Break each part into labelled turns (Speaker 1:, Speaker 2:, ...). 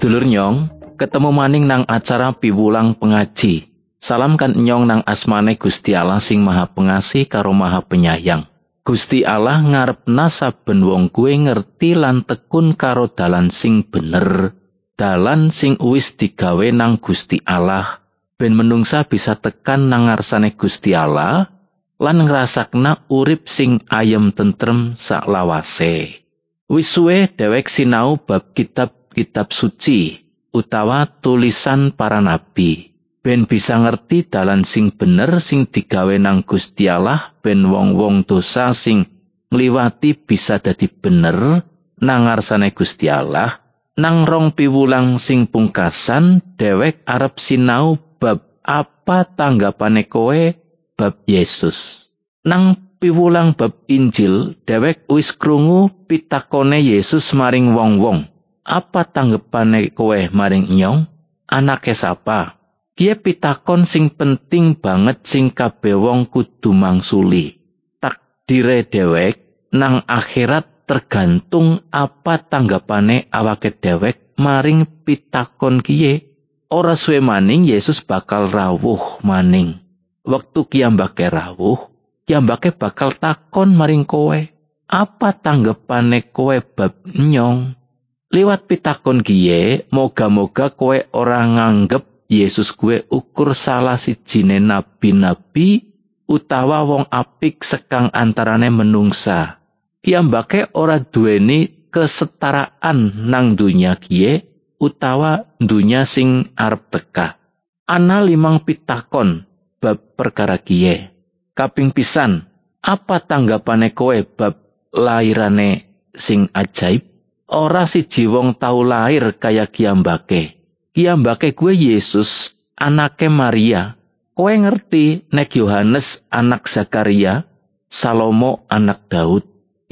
Speaker 1: Sedulur Nyong, ketemu maning nang acara piwulang pengaji. Salam kan Nyong nang asmane Gusti Allah sing Maha Pengasih karo Maha Penyayang. Gusti Allah ngarepna saben wong kuwi ngerti lan tekun karo dalan sing bener, dalan sing wis digawe nang Gusti Allah, ben menungsa bisa tekan nang ngarsane Gusti Allah lan ngrasakna urip sing ayem tentrem saklawase. Wis suwe dhewek sinau bab kitab suci utawa tulisan para nabi, ben bisa ngerti dalan sing bener sing digawe nang Gusti Allah, ben wong-wong dosa sing ngliwati bisa dadi bener nang ngarsane Gusti Allah. Nang rong piwulang sing pungkasan dhewek arep sinau bab apa tanggapane kowe bab Yesus. Nang piwulang bab Injil dhewek wis krungu pitakone Yesus maring wong-wong. Apa tanggapane kowe maring Nyong? Anake sapa? Kiye pitakon sing penting banget sing kabeh wong kudu mangsuli. Takdire dhewek nang akhirat tergantung apa tanggapane awake dhewek maring pitakon kiye. Ora suwe maning Yesus bakal rawuh maning. Wektu kiyambake rawuh, kiyambake bakal takon maring kowe. Apa tanggapane kowe bab Nyong? Liwat pitakon kiye, moga-moga kowe ora nganggep Yesus kuwe ukur salah sijine nabi-nabi utawa wong apik sekang antarane menungsa. Kiyambake ora duweni kesetaraan nang dunya kiye utawa dunya sing arep teka. Ana 5 pitakon bab perkara kiye. Kaping pisan, apa tanggapane kowe bab lairane sing ajaib? Ora siji wong tau lair kaya kiyambake. Kiyambake kuwe Yesus, anake Maria. Kowe ngerti nek Yohanes anak Zakaria, Salomo anak Daud,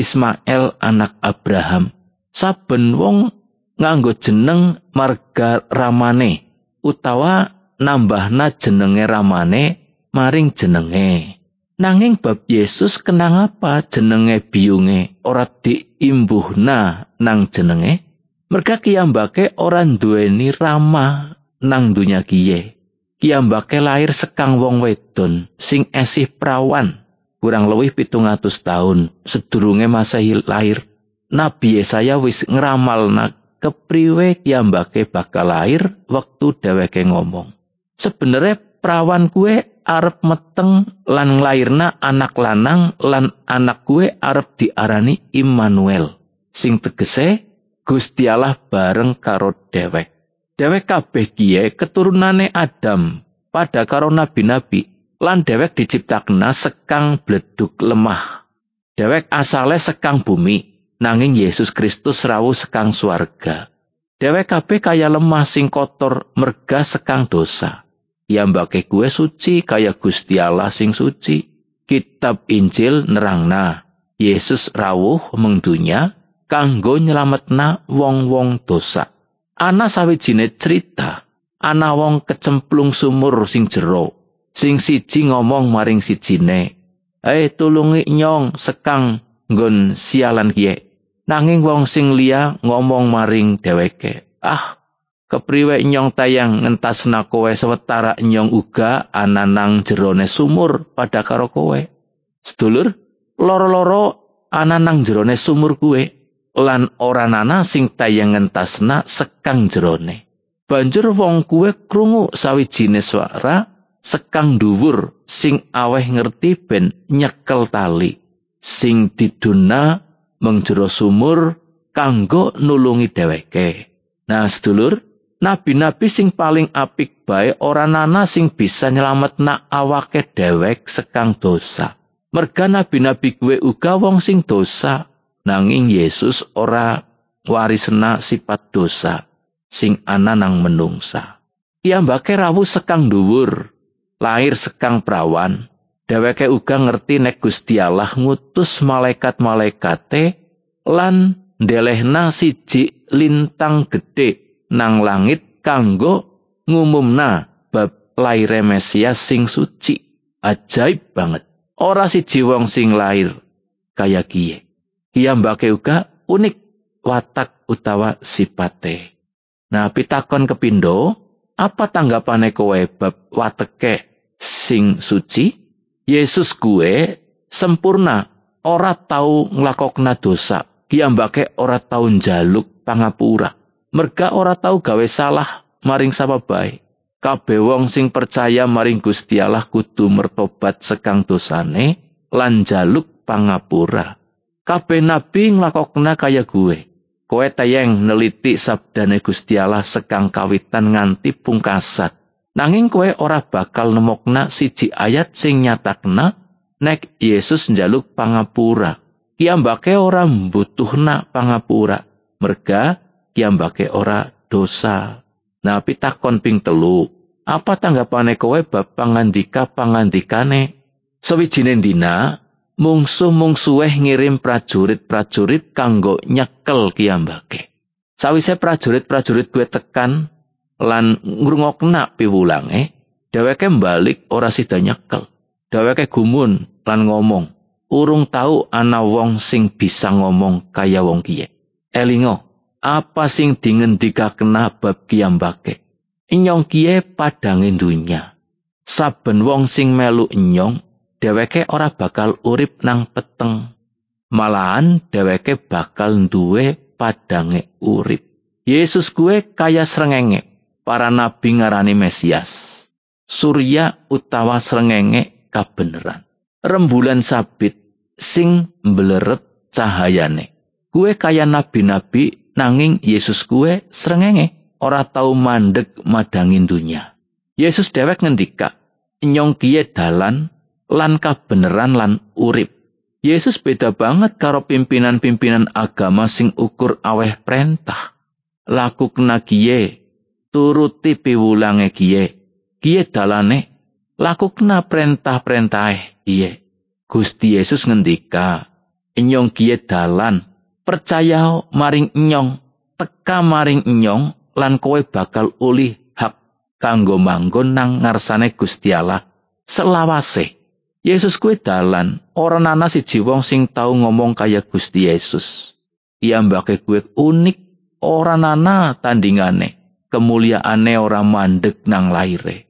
Speaker 1: Ismail anak Abraham. Saben wong nganggo jeneng marga ramane utawa nambahna jenenge ramane maring jenenge. Nanging bab Yesus kenang apa jenenge biyunge ora diimbuhna nang jenenge? Merga kiyambake ora duweni rama nang dunya kiye. Kiyambake lahir sekang wong wedon sing esih prawan, kurang luwih 700 taun sedurunge Masehi lahir. Nabi Yesaya wis ngramalna kepriwe kiyambake bakal lahir wektu dheweke ngomong. Sebenere prawan kuwe arep meteng lan nglairna anak lanang lan anak kuwe arep diarani Immanuel, sing tegese Gusti Allah bareng karo dhewek. Dhewek kabeh kiye keturunane Adam, pada karo nabi-nabi, lan dhewek diciptakna sekang bledug lemah. Dhewek asale sekang bumi, nanging Yesus Kristus rawuh sekang swarga. Dhewek kabeh kaya lemah sing kotor merga sekang dosa. Kiyambake kuwe suci kaya Gusti Allah sing suci. Kitab Injil nerangna Yesus rawuh mengdunya kanggo nyelametna wong-wong dosa. Ana sawijine cerita, ana wong kecemplung sumur sing jero. Sing siji ngomong maring sijine, tulungi Nyong sekang nggon sialan kiye." Nanging wong sing liya ngomong maring dheweke, "Kepriwe Nyong tayang ngentasna kowe sewetara Nyong uga ana nang jerone sumur pada karo kowe." Sedulur, loro-loro ana nang jerone sumur kuwe, lan ora ana sing tayang ngentasna sekang jerone. Banjur wong kuwe krungu sawijine swara sekang dhuwur sing aweh ngerti ben nyekel tali, sing diduna mung jero sumur kanggo nulungi dheweke. Nah, sedulur, nabi-nabi sing paling apik bae ora ana sing bisa nyelametna awake dhewek sekang dosa. Merga nabi-nabi kuwe uga wong sing dosa, nanging Yesus ora warisna sifat dosa sing ana nang menungsa. Kiyambake rawuh sekang dhuwur, lahir sekang prawan. Dheweke uga ngerti nek Gusti Allah ngutus malaikat-malaikate lan ndelehna siji lintang gedhe nang langit kanggo ngumumna bab laire Mesias sing suci. Ajaib banget. Ora siji wong sing lair kaya kiye. Kiyambake uga unik watak utawa sipate. Nah, pitakon kepindho, apa tanggapane kowe bab wateke sing suci? Yesus kuwe sempurna, ora tau nglakokna dosa, kiyambake ora tau njaluk pangapura, merga ora tau gawe salah maring sapa bae. Kabeh wong sing percaya maring Gusti Allah kudu mertobat sekang dosane lan njaluk pangapura. Kabeh nabi nglakokna kaya gue. Kowe tayang neliti sabdane Gusti Allah sekang kawitan nganti pungkasan. Nanging kowe ora bakal nemokna siji ayat sing nyatakna nek Yesus njaluk pangapura. Kiyambake ora mbutuhna pangapura, merga kiyambake ora dosa. Nah, pitakon ping 3, apa tanggapane kowe bab pangandika-pangandikane? Sawijine dina mungsuh-mungsuhe ngirim prajurit-prajurit kanggo nyekel kiyambake. Sawise prajurit-prajurit kuwi tekan lan ngrungokna piwulange, dheweke balik ora sida nyekel. Dheweke gumun lan ngomong, urung tau ana wong sing bisa ngomong kaya wong kiye. Elingo, apa sing dingendikakna bab kiyambake? Inyong kiye padange dunya. Saben wong sing melu inyong, dheweke ora bakal urip nang peteng. Malahan dheweke bakal duwe padange urip. Yesus kuwe kaya srengenge, para nabi ngarani Mesias. Surya utawa srengenge kabeneran. Rembulan sabit sing mbleret cahayane. Kuwe kaya nabi-nabi, nanging Yesus kuwe srengenge, ora tau mandeg madangin dunya. Yesus dhewek ngendika, inyong kiye dalan lan kabeneran lan urip. Yesus beda banget karo pimpinan-pimpinan agama sing ukur aweh perintah. Lakukna kiye, turuti piwulange kiye. Kiye dalane, lakukna perintah-perintahe kiye. Gusti Yesus ngendika, inyong kiye dalan, percaya maring inyong, teka maring inyong, lan kowe bakal ulih hak kanggo manggon nang ngarsane Gusti Allah selawase. Yesus kuwi dalan, ora ana siji wong sing tau ngomong kaya Gusti Yesus. Piyambake kuwi unik, ora ana tandingane. Kemuliaane ora mandeg nang laire,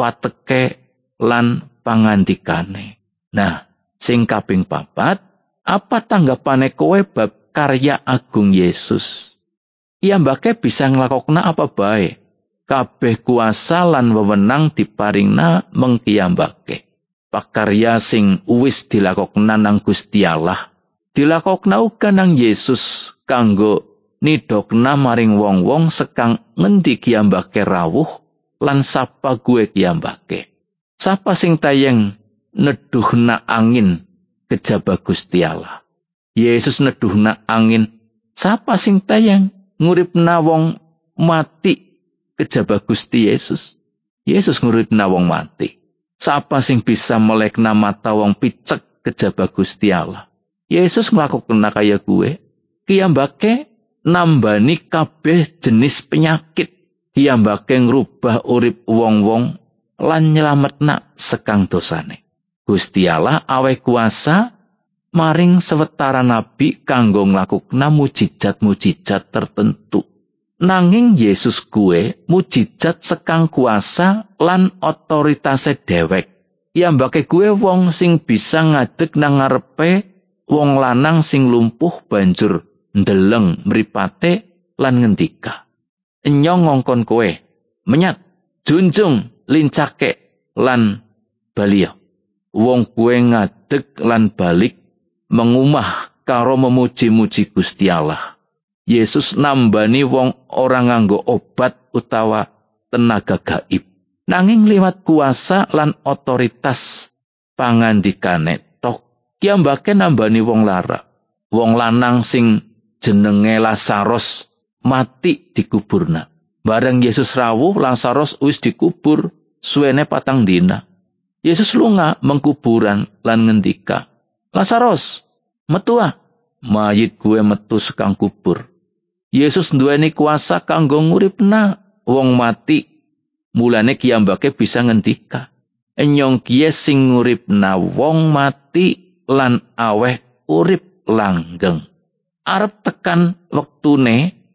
Speaker 1: wateke lan pangandikane. Nah, sing kaping 4, apa tanggapane kowe bab karya agung Yesus? Piyambake bisa nglakokna apa bae. Kabeh kuasa lan wewenang diparingna mengkiyambake. Pakarya sing wis dilakokna nang Gusti Allah, dilakokna uga nang Yesus kanggo nidokna maring wong-wong sekang ngendi kiyambake rawuh lan sapa gue kiyambake. Sapa sing tayeng neduhna angin kejaba Gusti Allah. Yesus neduhna angin. Sapa sing tayeng nguripna wong mati kejaba Gusti Yesus. Yesus nguripna wong mati. Sapa sing bisa melekna mata wong picek kejaba Gusti Allah. Yesus nglakokna kaya gue. Kiyambake nambani kabeh jenis penyakit. Kiyambake ngrubah urip wong-wong lan nyelametna sekang dosane. Gusti Allah aweh kuasa maring sewetara nabi kanggo nglakukna mujizat-mujizat tertentu. Nanging Yesus kuwe mujizat sekang kuasa lan otoritase dhewek. Piyambake kuwe wong sing bisa ngadeg nang ngarepe wong lanang sing lumpuh banjur ndeleng mripate lan ngendika, "Enyong ngongkon kowe, menyat, junjung, lincake lan baliya." Wong kuwe ngadeg lan balik mengumah karo memuji-muji Gusti Allah. Yesus nambani wong ora nganggo obat utawa tenaga gaib, nanging liwat kuasa lan otoritas pangandikane tok. Kiyambake nambani wong lara. Wong lanang sing jenenge Lazarus mati dikuburna. Bareng Yesus rawuh, Lazarus wis dikubur suwene 4 dina. Yesus lunga mengkuburan lan ngendika, "Lazarus, metu ah." Mayit gue metu sekang kubur. Yesus nduweni kuasa kanggo nguripna wong mati. Mulane kiyambake bisa ngendika, "Enyong kiye sing nguripna wong mati lan aweh urip langgeng." Arep tekan wektune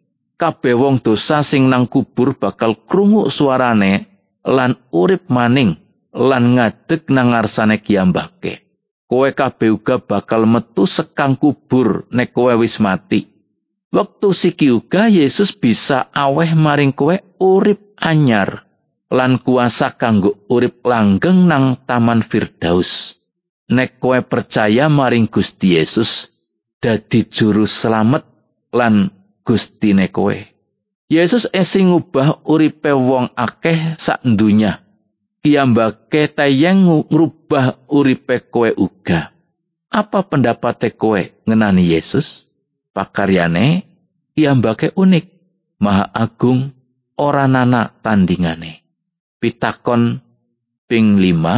Speaker 1: kabeh wong dosa sing nang kubur bakal krungu suarane lan urip maning lan ngadeg nang ngarsane kiyambake. Kowe kabeh uga bakal metu sekang kubur nek kowe wis mati. Wektu siki uga Yesus bisa aweh maring kowe urip anyar lan kuasa kanggo urip langgeng nang Taman Firdaus. Nek kowe percaya maring Gusti Yesus dadi juru slamet lan Gustine kowe. Yesus esing ngubah uripe wong akeh sak donya. Kiyambake tayang ngrubah uripe kowe uga. Apa pendapate kowe ngenani Yesus? Pakaryane kiyambake unik, maha agung, ora nana tandingane. Pitakon ping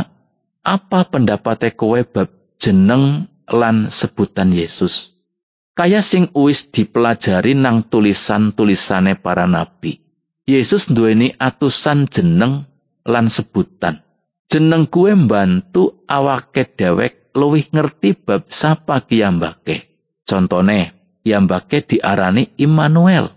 Speaker 1: 5, apa pendapate kowe bab jeneng lan sebutan Yesus? Kaya sing wis dipelajari nang tulisan-tulisane para nabi. Yesus nduweni atusan jeneng lan sebutan. Jeneng kuwe mbantu awake dhewek luwih ngerti bab sapa kiyambake. Contone, kiyambake diarani Immanuel,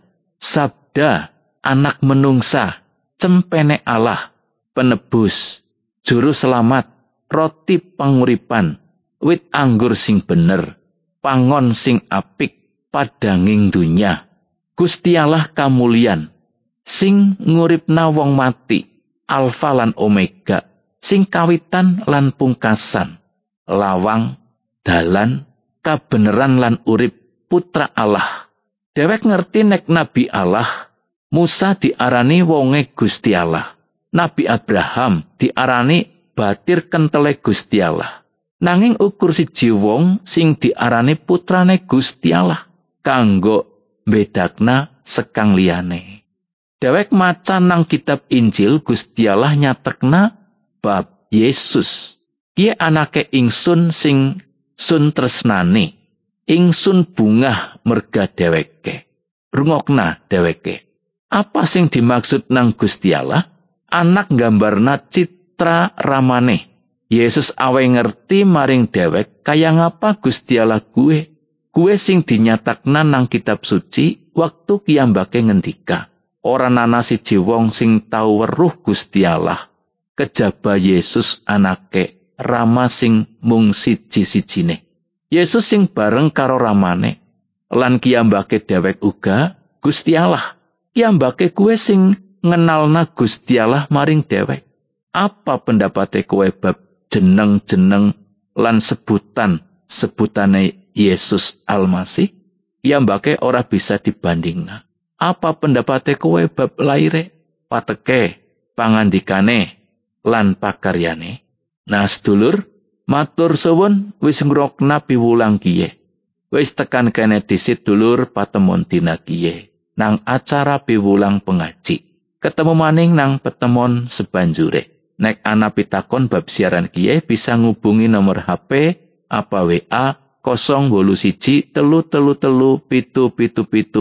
Speaker 1: Sabda, anak menungsa, cempene Allah, penebus, juru selamat, roti panguripan, wit anggur sing bener, pangon sing apik, padanging dunya. Gusti Allah kamulyan, sing nguripna wong mati, Alfa lan Omega, sing kawitan lan pungkasan, lawang, dalan, kabeneran lan urip, putra Allah. Dhewek ngerti nek Nabi Allah, Musa diarani wonge Gusti Allah. Nabi Abraham diarani batir kentele Gusti Allah. Nanging ukur siji wong sing diarani putrane Gusti Allah, kanggo bedakna sekang liyane. Dhewek maca nang kitab Injil Gusti Allah nyatekna bab Yesus. Kiye anake ingsun sing sun tresnani. Ingsun bungah merga dheweke. Rungokna dheweke. Apa sing dimaksud nang Gusti Allah? Anak nggambarna citra ramane. Yesus awe ngerti maring dhewek kaya ngapa Gusti Allah kuwe sing dinyatakna nang kitab suci waktu kiyambake ngendika. Ora ana siji wong sing tau weruh Gusti Allah kejaba Yesus anake Rama sing mung siji-sijine. Yesus sing bareng karo ramane lan kiyambake dhewek uga Gusti Allah. Kiyambake kuwe sing ngenalna Gusti Allah maring dhewek. Apa pendapate kowe bab jeneng-jeneng lan sebutane Yesus Almasih? Kiyambake ora bisa dibandingna. Apa pendapate kowe bab laire, pateke, pangandikane lan pakaryane? Nah, sedulur, matur suwun wis ngrokna piwulang kiye. Wis tekan kene dhisit dulur patemon dina kiye nang acara piwulang pengaji. Ketemu maning nang petemon sebanjure. Nek ana pitakon bab siaran kiye bisa ngubungi nomor HP apa WA 081 333 777